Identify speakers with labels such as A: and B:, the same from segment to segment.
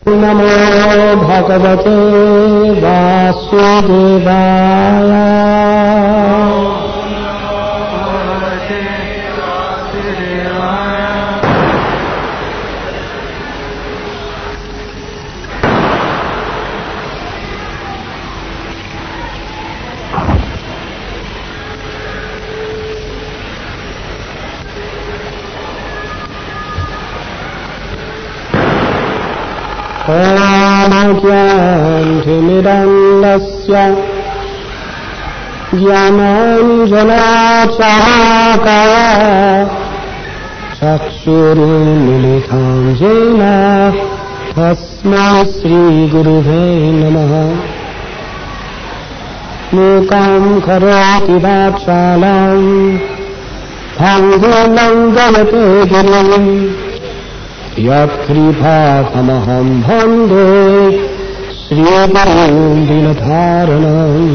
A: नमो भगवते वासुदेवाय। ज्ञानतिमिरन्दस्य ज्ञानाञ्जनाचाकया चक्षुरुन्मिलितं येन तस्मै श्रीगुरुवे नमः। मूकं करोति वाचालं भङ्गुं लङ्घयते गिरिं यत्कृपातमहं वन्दे श्रीगुरुं दीनधारणम्।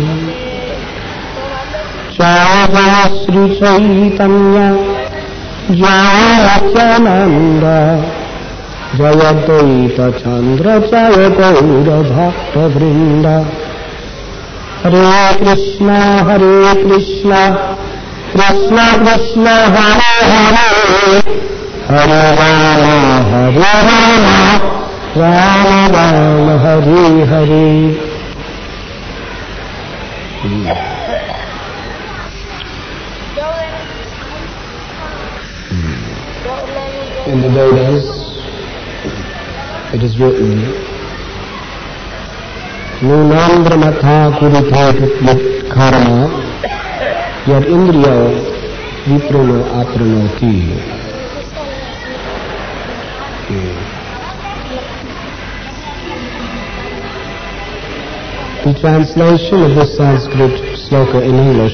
A: जय श्रीचैतन्य जय नित्यानन्द जय द्वैतचन्द्र जय गौरभक्तवृन्द। हरे Krishna Krishna Krishna Hare Hare Hare Ram Ram Ram Hare Hare. In the Vedas, it is written, Nunam brahmatha kurite karma yad indriya viprano apranoti. The translation of this Sanskrit sloka in English,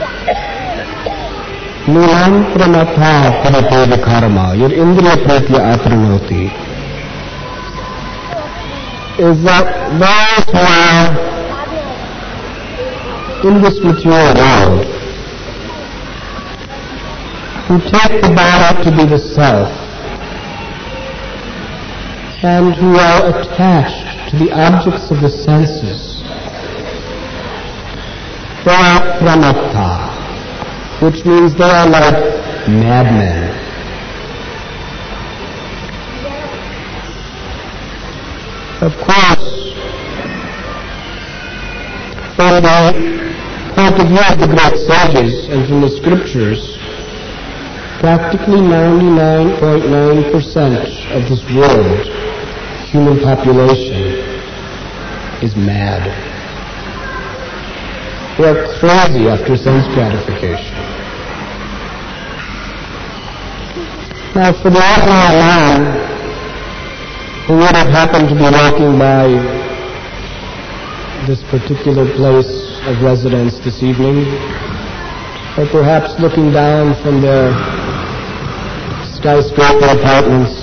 A: Nunam pramatha parapeda karma yad indriya pratya apranoti, is that those who are in this material world, who take the body to be the self, and who are attached to the objects of the senses, they are pramatta, which means they are like madmen. Of course, from the point of view of the great sages and from the scriptures, practically 99.9% of this world, human population, is mad. They are crazy after sense gratification. Now, for the ordinary man who would have happened to be walking by this particular place of residence this evening, or perhaps looking down from their skyscraper apartments,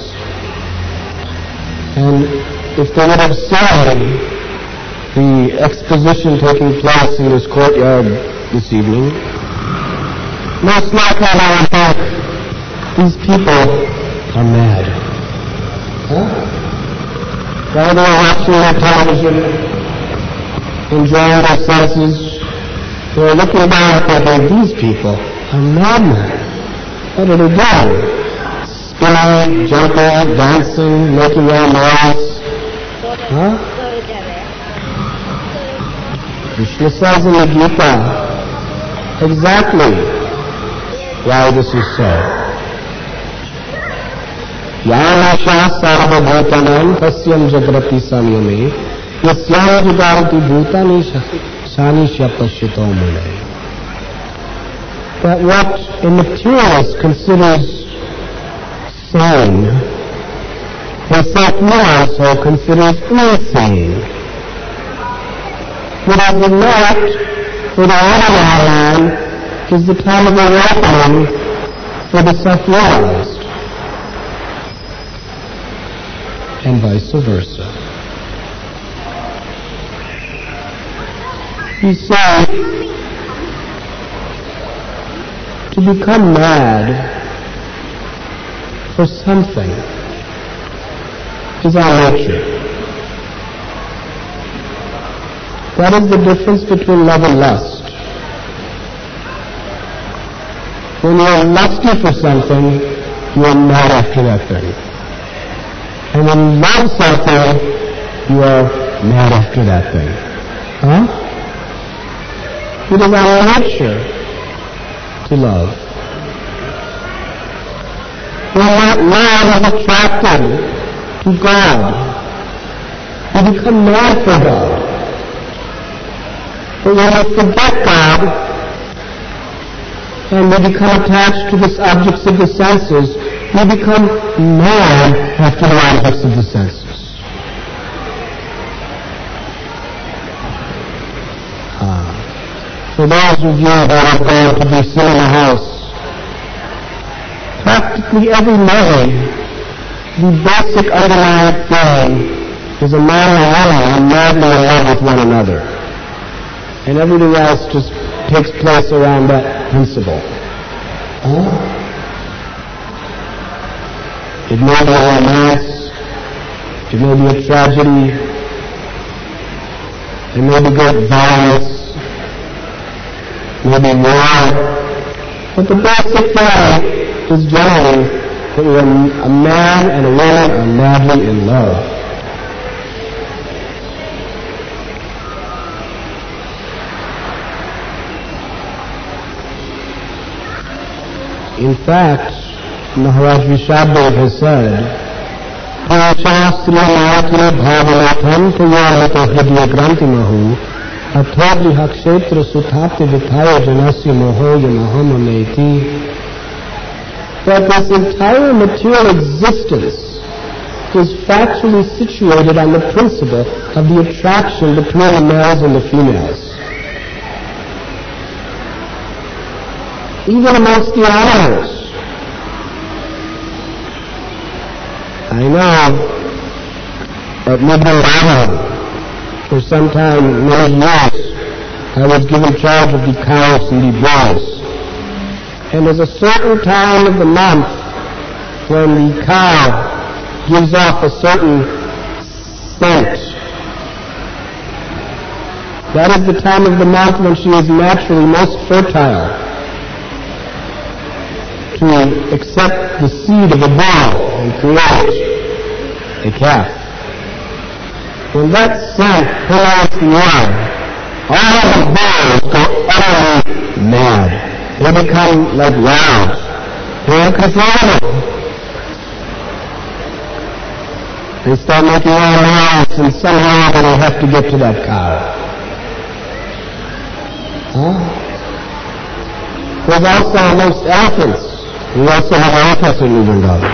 A: and if they would have seen the exposition taking place in this courtyard this evening, most likely they would think, these people are mad. Huh? While they are watching their television, enjoying their senses, they are looking down and thinking, these people are madmen. What are they doing? Spinning, jumping, dancing, making their noise. Huh? Krishna says in the Gita exactly why this is so. Yanasha sarvabhutanam tasyam jagrati samyame yasyam vidarati bhutani shanisha pashyito mune. That what a materialist considers sane, a self-knowledge also considers insane. What is the night for the ordinary man is the time of awakening for the self-realized, and vice versa. He said, to become mad for something is our nature. That is the difference between love and lust. When you are lusty for something, you are mad after that thing. And when you love something, you are mad after that thing. Huh? It is our nature to love. When that love is attracted to God, we become mad for God. But when we forget God, and we become attached to the objects of the senses, we become mad after the objects of the senses. For those of you who are going to be sitting in the house, practically every day, the basic underlying thing is a man and a woman who are madly in love with one another. And everything else just takes place around that principle. It may be a romance, it may be a tragedy, it may be great violence, maybe war, but the basic thing is generally that a man and a woman are madly in love. In fact, Maharaj Rishabdev has said, Pachastri bhavanatham tayamato hridya grantimahu athodriha kshetra suthapti vithaya janasya moho yamaham that this entire material existence is factually situated on the principle of the attraction between the males and the females. Even amongst the animals. I know at Midland for some time, many years, I was given charge of the cows and the bulls. And there's a certain time of the month when the cow gives off a certain scent. That is the time of the month when she is naturally most fertile to accept the seed of a bull and create a calf. When that scent permeates the air, all the bulls go utterly mad. They become like wild. They're uncontrollable. They start making all noise, and somehow they have to get to that cow. There's also amongst elephants. We also have elephants in Vrindavan.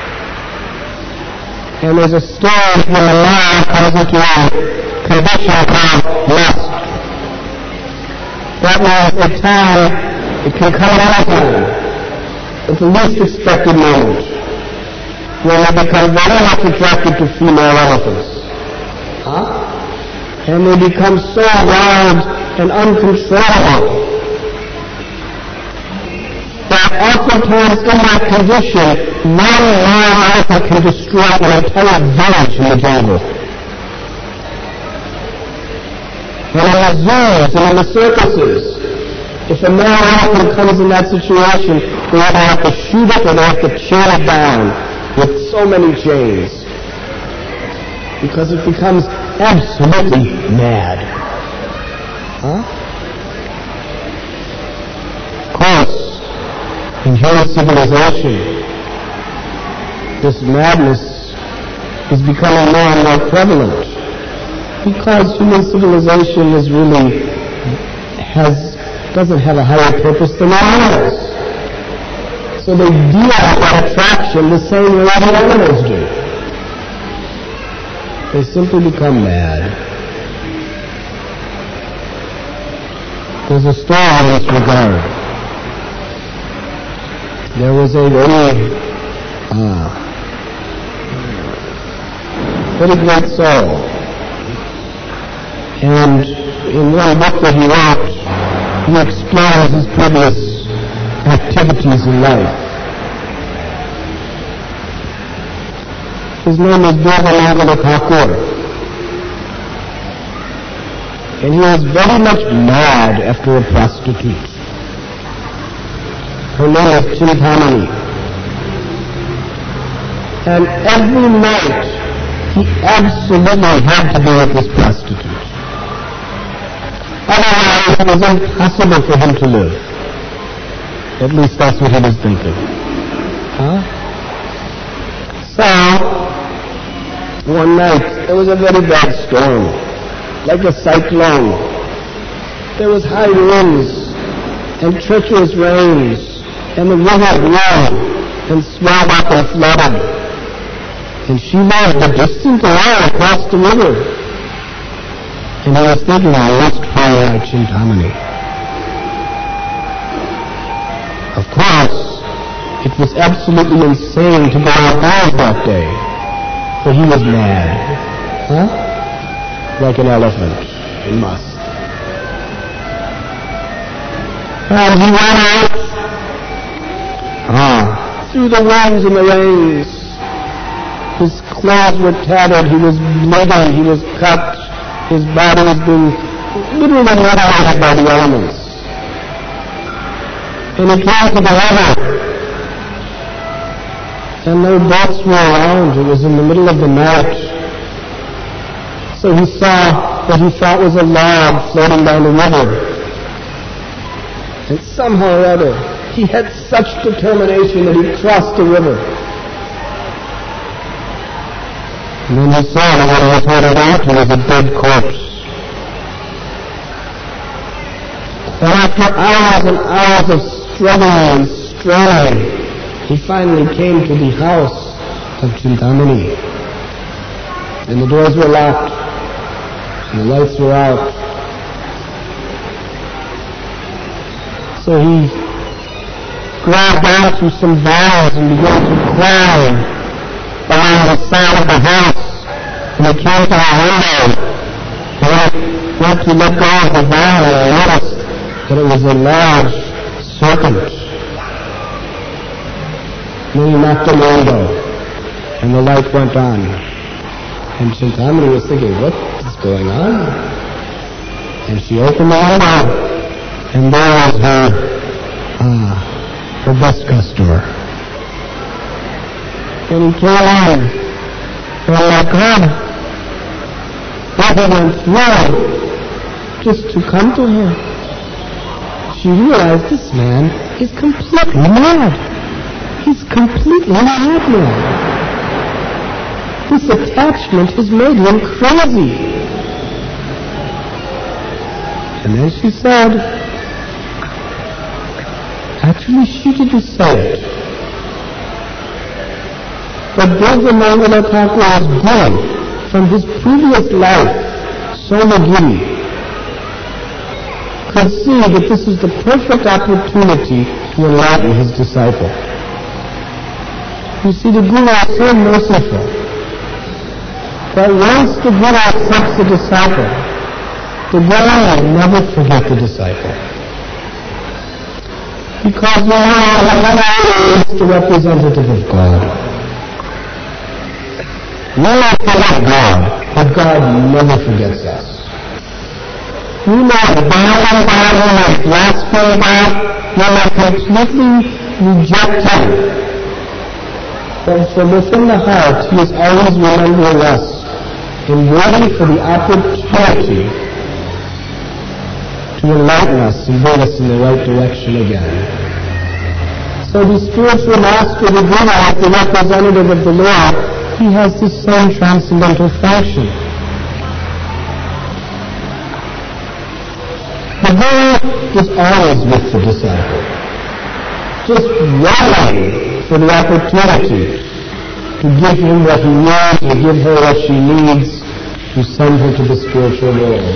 A: And there's a stage when the man comes into a condition called lust. That means at time, it can come at any time, at the least expected moment, when they become very much attracted to female elephants. And they become so wild and uncontrollable that oftentimes in that condition, one male elephant can destroy an entire village in the jungle. And in the zoos and in the circuses, if a male elephant comes in that situation, they either have to shoot it or they have to chain it down with so many chains. Because it becomes absolutely mad. Of course, in human civilization, this madness is becoming more and more prevalent because human civilization is really doesn't have a higher purpose than animals. So they deal with that attraction the same way the animals do. They simply become mad. There's a story in this regard. There was a very great soul. And in one book that he wrote, he explores his previous activities in life. His name is Durgamangala Thakur. And he was very much mad after a prostitute. Her name is Chintamani. And every night he absolutely had to be with this prostitute. Otherwise it was impossible for him to live. At least that's what he was thinking. So, one night there was a very bad storm, like a cyclone. There was high winds and treacherous rains, and the river grew and swelled up and flooded. And she lived a distant away across the river. And I was thinking, I must find out Chintamani. Of course, it was absolutely insane to go outdoors that day, for he was mad. Like an elephant, he must. And he went out through the winds and the rains. His clothes were tattered, he was bleeding, he was cut, his body was being literally mutilated by the elements. And he came to the river, and no boats were around. It was in the middle of the night. So he saw what he thought was a log floating down the river. And somehow or other, he had such determination that he crossed the river. And then he saw that when he was headed out, he was a dead corpse. And after hours and hours of struggling and straining, he finally came to the house of Chintamani. And the doors were locked, and the lights were out. So he grabbed onto some bars and began to climb along the side of the house. And he came to a window. And he went to let go of the bar, and I noticed that it was a large serpent. And then he knocked on the window, and the light went on. And Chintamani was thinking, what is going on? And she opened the window, and there was her best customer. And he came in, and my God, what he went through just to come to her. She realized this man is completely mad. He's completely mad now. This attachment has made him crazy. And then she said, actually she didn't say it, but Durgamangala Thakur's guru from his previous life, Somagiri, could see that this is the perfect opportunity to enlighten his disciple. You see, the guru is so merciful that once the guru accepts the disciple, the guru will never forget the disciple. Because the guru is the representative of God. We may forget God, but God never forgets us. We may abandon God, we may blaspheme God, we may completely reject Him. But from within the heart, He is always remembering us and waiting for the opportunity to enlighten us and bring us in the right direction again. So the spiritual master, the guru, as the representative of the Lord, he has the same transcendental function. The guru is always with the disciple, just waiting for the opportunity to give him what he needs, to give her what she needs, to send her to the spiritual world,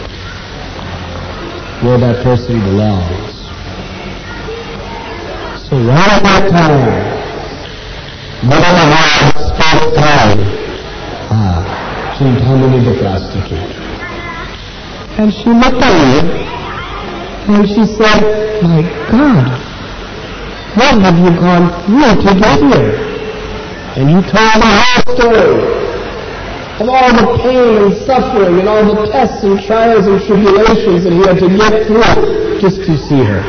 A: where that person belongs. So right at that time, Mother spoke time. Chintamani the prostitute. And she looked at me, and she said, my God, what have you gone through to get here? and you told the whole story of all the pain and suffering and all the tests and trials and tribulations that he had to get through just to see her.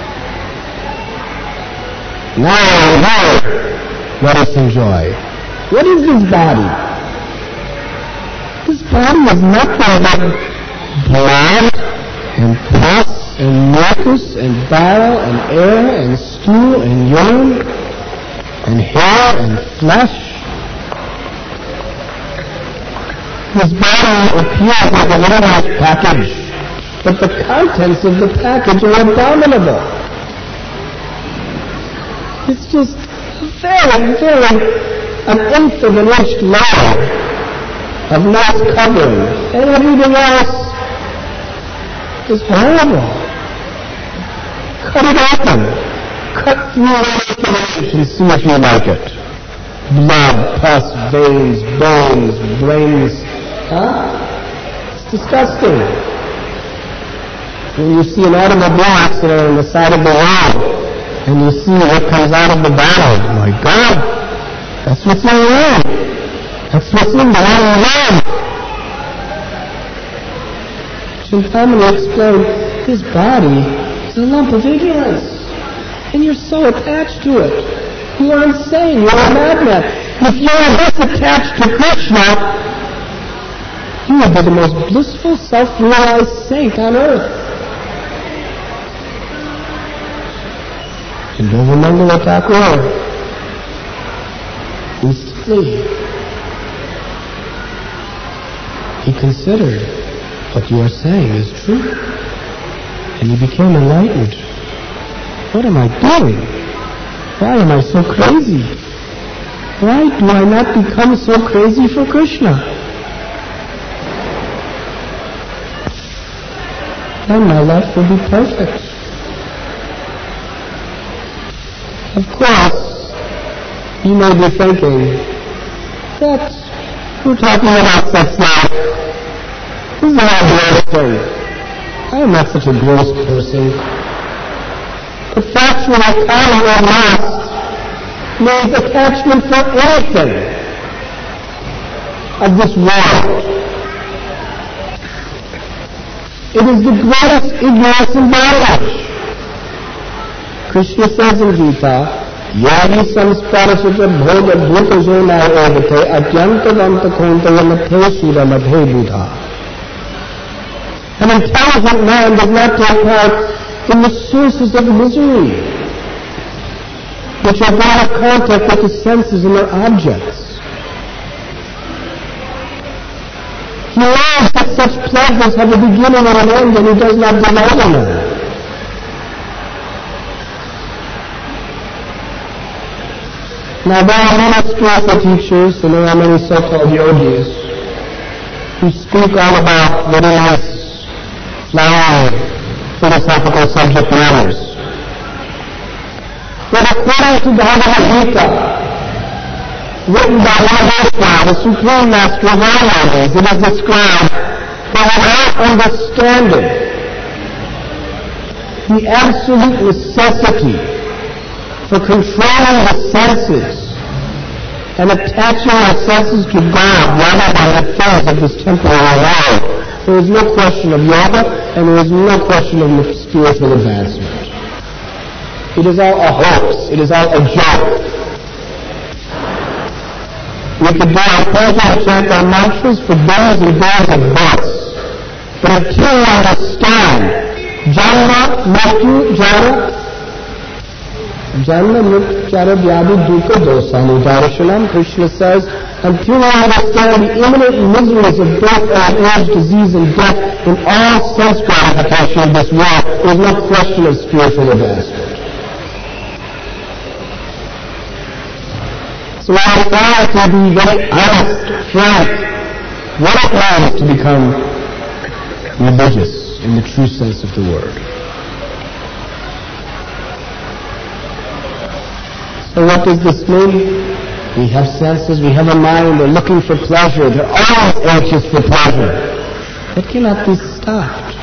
A: Now, let us enjoy. What is this body? This body is nothing but blood and pus and mucus and bile and air and stool and urine and hair and flesh. This body appears like a little nice package, but the contents of the package are abominable. It's just an eighth of an inch long of nice covering, and everything else is horrible. Cut it open. Cut through it and see if you like it. Blood, pus, veins, bones, brains. It's disgusting. When you see an automobile accident on the side of the road, and you see what comes out of the body, my God, that's what's in there. That's what's in the body. Chintamani explained, his body is a lump of ignorance, and you're so attached to it. You are insane. You're a madman. If you are this attached to Krishna, you will be the most blissful, self-realized saint on earth. And Raghunandana Thakur instantly he considered what you are saying is true, and he became enlightened. What am I doing? Why am I so crazy? Why do I not become so crazy for Krishna? Then my life will be perfect. Of course, you may be thinking that we're talking about sex life. This is not a gross thing. I am not such a gross person. But factual karma or lust means attachment for anything of this world. It is the greatest ignorance and bondage. Krishna says in Gita, Yadi samsparasya bhoga bhutazona evate atyantavanta kontayamathesura madhe buddha. An intelligent man does not take part in the sources of misery, which are brought in contact with the senses and their objects. He knows that such pleasures have a beginning and an end, and he does not delight in them. Now there are many spiritual teachers and there are many so-called yogis who speak all about very nice, flowery, philosophical subject matters. But according to Bhagavad Gita, written by Mahavishnu, the Supreme Master of all knowledge, it is described that without understanding the absolute necessity for controlling the senses and attaching our senses to God rather than the things of this temporary world, there is no question of yoga and there is no question of spiritual advancement. It is all a hoax. It is all a joke. We could do our prayers and chant our mantras for days and days and months, but until we understand Janma, Mrityu, Janma, Mrityu, Jara, Vyadi, Dukkha, Dosani, Darshanam, Krishna says, until we understand the imminent miseries of birth, old age, disease, and death in all sense gratification of this world, there is no question of spiritual advancement. So I try to be very honest, frank, what it means to become religious in the true sense of the word. So what does this mean? We have senses, we have a mind, we're looking for pleasure, they're always anxious for pleasure. That cannot be stopped.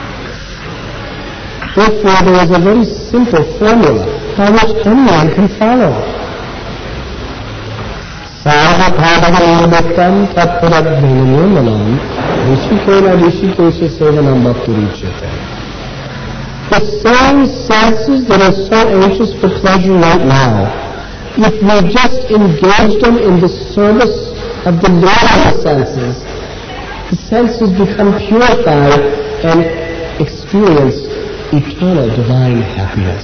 A: Therefore, there is a very simple formula by which anyone can follow. Sarvapadavanamuktam tatparadvinamyamanam Rishikena Rishikesha Sevanam Bhaktirichyate. The same senses that are so anxious for pleasure right now, if we just engage them in the service of the Lord of the senses become purified and experience eternal divine happiness.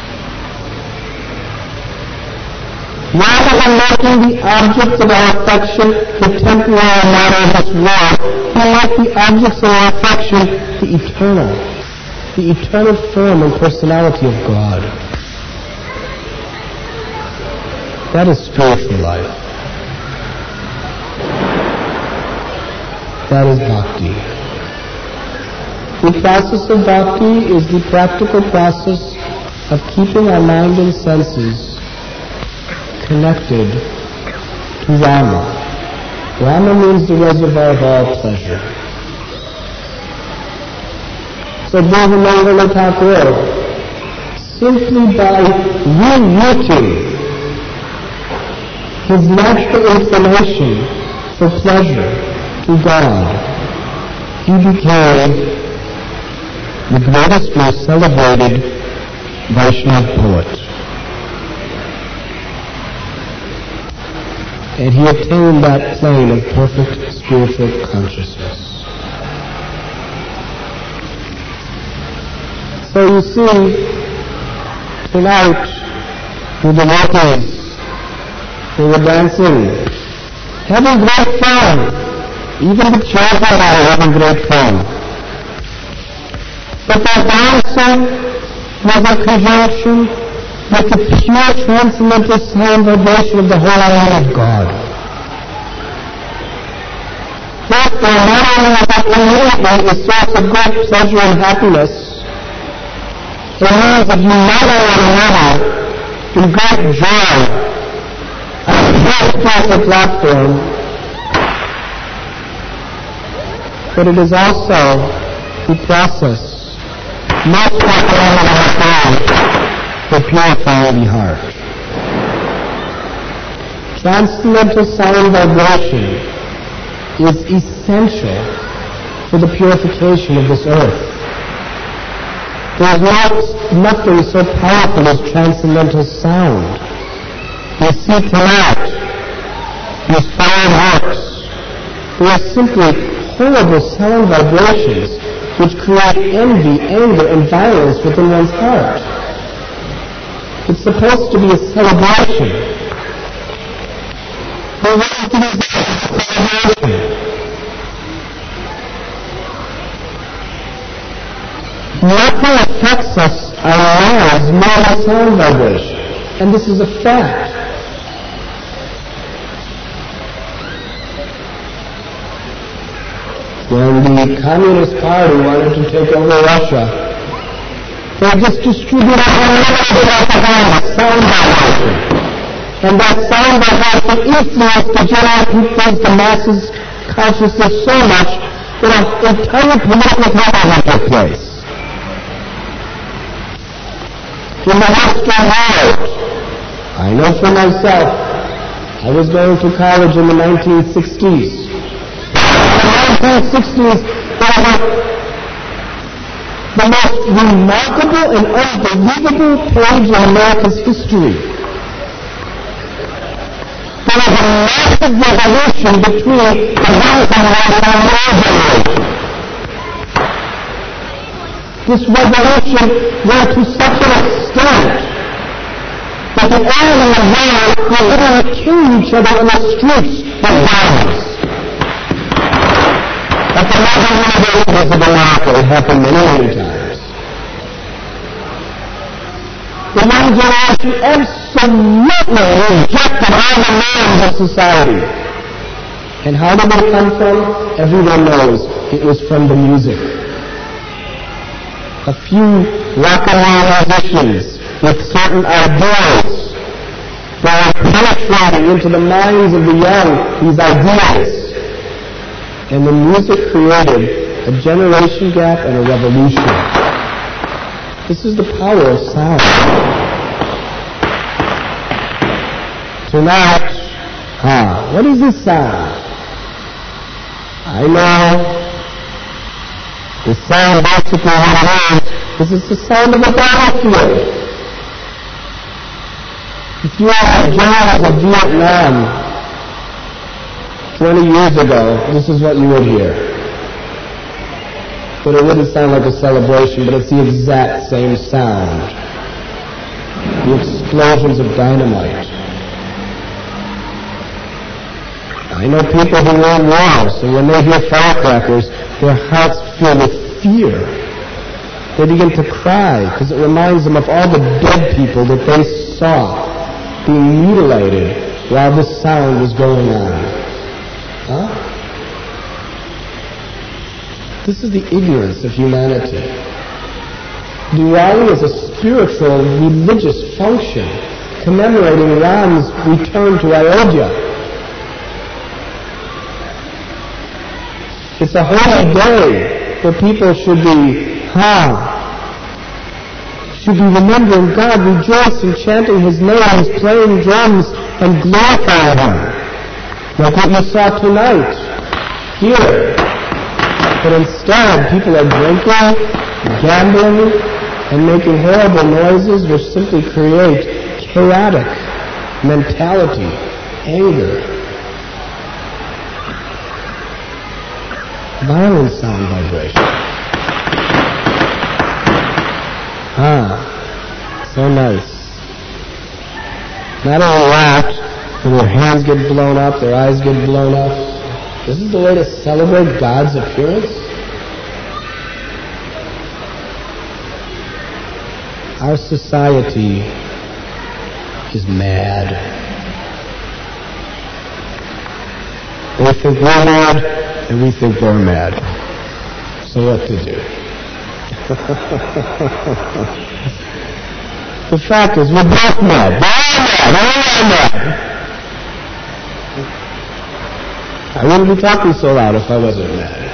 A: Rather than making the objects of our affection the temporary matter of this world, we make the objects of our affection the eternal form and personality of God. That is spiritual life. That is bhakti. The process of bhakti is the practical process of keeping our mind and senses connected to Rama. Rama means the reservoir of all pleasure. So Bhuvamangala Thakur, simply by rerouting his natural inclination for pleasure to God, he became the greatest, most celebrated Vaishnava poet. And he attained that plane of perfect spiritual consciousness. So you see, tonight, the devotees, they were dancing, having great fun. Even the children are having great fun. But their dancing was in conjunction with the pure transcendental sound vibration of the holy name of God. Therefore, not only is that immediately a source of great pleasure and happiness, it means that you unite one another in great joy on a pure spiritual platform, but it is also the process most recommended in the Quran for purifying the heart. Transcendental sound vibration is essential for the purification of this earth. There is nothing so powerful as transcendental sound. You see tonight, these fireworks, they are simply horrible sound vibrations which create envy, anger, and violence within one's heart. It's supposed to be a celebration. But what is it a celebration? Nothing affects us, our lives, more than sound vibration. And this is a fact. When the Communist Party wanted to take over Russia, they just distributed unlimited propaganda, sound vibration. And that sound vibration influenced the general people's, the masses' consciousness so much that an entire political revolution took place. In the Western world, I know for myself, I was going to college in the 1960s. In the 1960s, there were the most remarkable and unbelievable page in America's history. There was a massive revolution between the young generation and the old generation. This revolution went to such an extent that the old and the young were literally killing each other in the streets with violence. At the Muslim universities of America, it happened many times. The young generation absolutely rejected all the norms of society. And how did it come from? Everyone knows it was from the music. A few rock and roll musicians with certain ideals that are penetrating into the minds of the young, these ideas. And the music created a generation gap and a revolution. This is the power of sound. Tonight, What is this sound? I know. The sound basically what it is the sound of a battlefield. If you had a job of Vietnam 20 years ago, this is what you would hear. But it wouldn't sound like a celebration, but it's the exact same sound. The explosions of dynamite. I know people who are in wars, and when they hear firecrackers, their hearts fill with fear. They begin to cry because it reminds them of all the dead people that they saw being mutilated while this sound was going on. This is the ignorance of humanity. Diwali is a spiritual, religious function commemorating Ram's return to Ayodhya. It's a holy day where people should be remembering God, rejoicing, chanting His names, playing drums, and glorifying Him. Like what you saw tonight, here. But instead, people are drinking, gambling, and making horrible noises which simply create chaotic mentality, anger. Violent sound vibration. So nice. Not only that, when their hands get blown up, their eyes get blown up. This is the way to celebrate God's appearance? Our society is mad. They think we're mad, and we think they're mad. So what to do? The fact is, we're both mad. They're all mad. I wouldn't be talking so loud if I wasn't mad.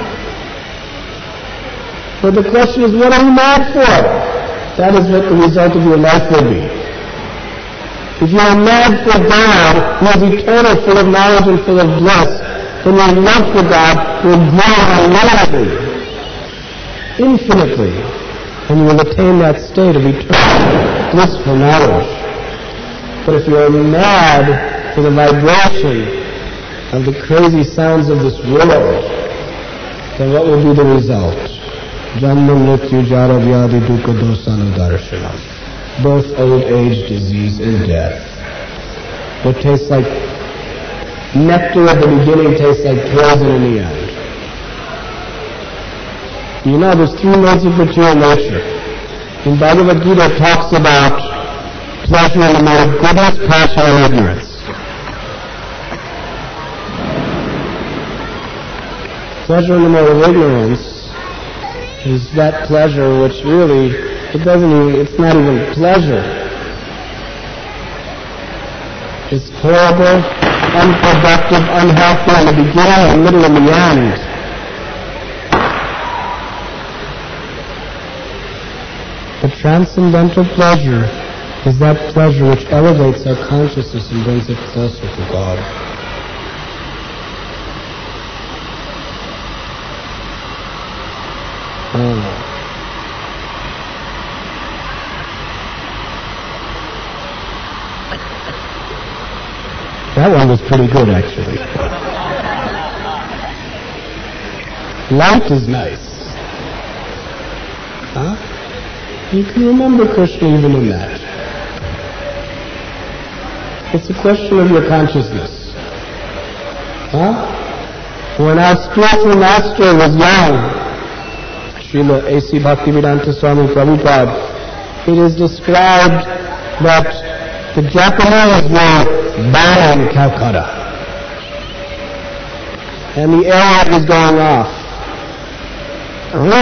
A: But the question is, what are you mad for? That is what the result of your life will be. If you are mad for God, who is eternal, full of knowledge and full of bliss, then your love for God will grow unlimitedly, infinitely, and you will attain that state of eternal, blissful knowledge. But if you are mad for the vibration of the crazy sounds of this world, then what will be the result? Janma mrityu jara vyadi dukkha dosana darshanam. Both old age, disease, and death. What tastes like nectar at the beginning tastes like poison in the end. You know, there's three modes of material nature. In Bhagavad Gita, it talks about pleasure in the mode of goodness, passion, and ignorance. Pleasure in the mode of ignorance is that pleasure which really, it's not even pleasure. It's horrible, unproductive, unhealthy in the beginning, the middle, and the end. The transcendental pleasure is that pleasure which elevates our consciousness and brings it closer to God. That one was pretty good, actually. Light is nice. You can remember Krishna even in that. It's a question of your consciousness. When our spiritual master was young, Srila A.C. Bhaktivedanta Swami Prabhupada, it is described that the Japanese were bombing Calcutta. And the air was going off. And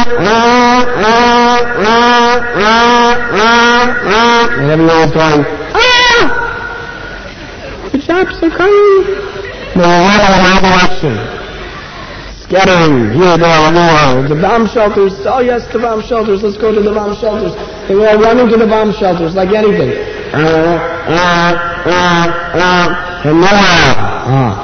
A: everyone was going, the Japs are coming. They were running in our direction. Scattering here, there, everywhere. The bomb shelters, oh yes, the bomb shelters, let's go to the bomb shelters. They were all running to the bomb shelters like anything. And now,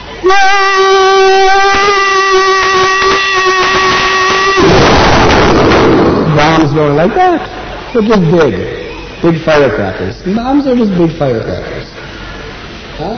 A: bombs going like that. They're just big firecrackers. Bombs are just big firecrackers. Huh?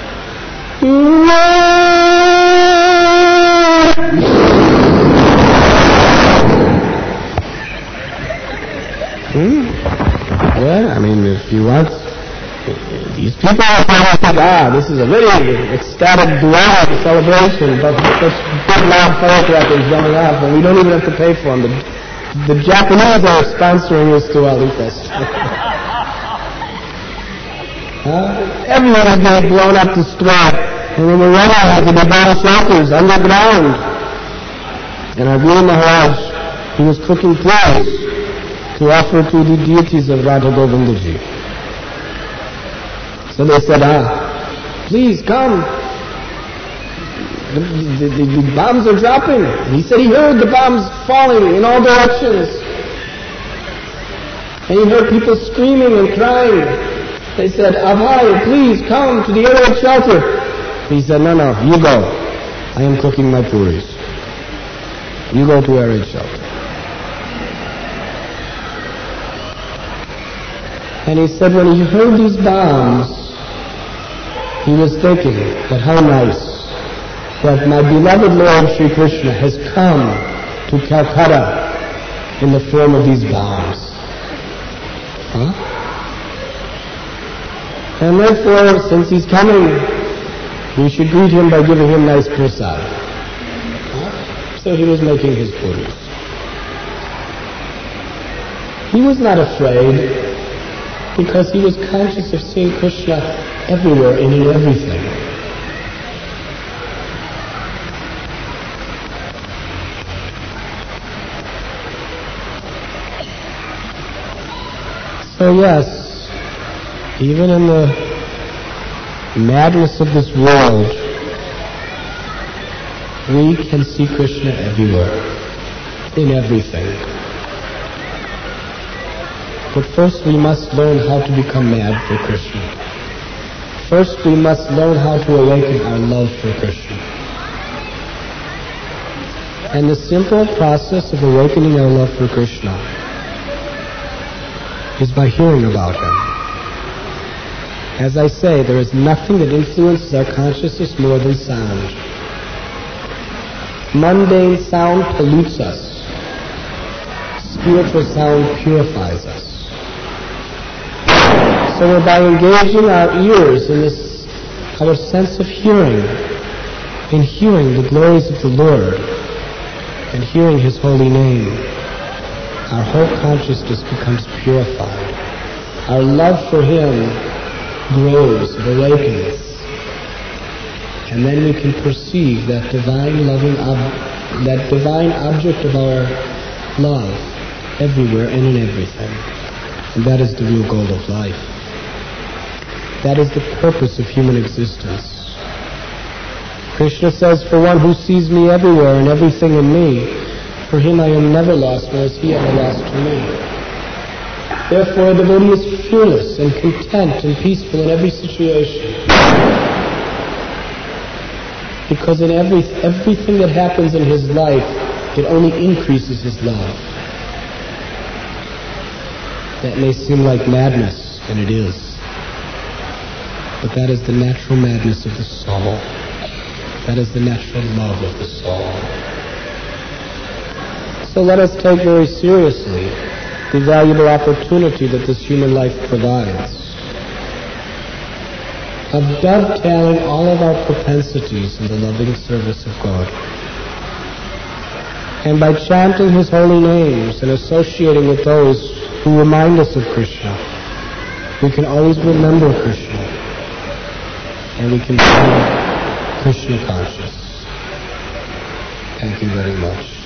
A: Well, I mean, if you want, these people are probably think, this is a very ecstatic dual celebration, but such big loud firecrackers going off, and we don't even have to pay for them. The Japanese are sponsoring this Diwali fest. Everyone is being blown up to strike, and when we're running out to the battle shelters underground. And our Guru Maharaj, he was cooking prayers to offer to the deities of Radha Govindaji. So they said, please come. The bombs are dropping. And he said he heard the bombs falling in all directions. And he heard people screaming and crying. They said, Abhay, please come to the air shelter. He said, no, you go. I am cooking my puris. You go to air shelter. And he said when he heard these bombs, he was thinking that how nice that my beloved Lord Sri Krishna has come to Calcutta in the form of these bombs. And therefore, since he's coming, we should greet him by giving him nice prasad. So he was making his puris. He was not afraid, because he was conscious of seeing Krishna everywhere and in everything. So yes, even in the madness of this world, we can see Krishna everywhere, in everything. But first we must learn how to become mad for Krishna. First we must learn how to awaken our love for Krishna. And the simple process of awakening our love for Krishna is by hearing about him. As I say, there is nothing that influences our consciousness more than sound. Mundane sound pollutes us. Spiritual sound purifies us. So by engaging our ears in this, our sense of hearing, in hearing the glories of the Lord, and hearing His holy name, our whole consciousness becomes purified. Our love for Him grows, it awakens. And then we can perceive that divine loving that divine object of our love everywhere and in everything. And that is the real goal of life. That is the purpose of human existence. Krishna says, for one who sees me everywhere and everything in me, for him I am never lost, nor is he ever lost to me. Therefore, the devotee is fearless and content and peaceful in every situation. Because in everything that happens in his life, it only increases his love. That may seem like madness, and it is. But that is the natural madness of the soul. That is the natural love of the soul. So let us take very seriously the valuable opportunity that this human life provides of dovetailing all of our propensities in the loving service of God. And by chanting His holy names and associating with those who remind us of Krishna, we can always remember Krishna, and we can become Krishna conscious. Thank you very much.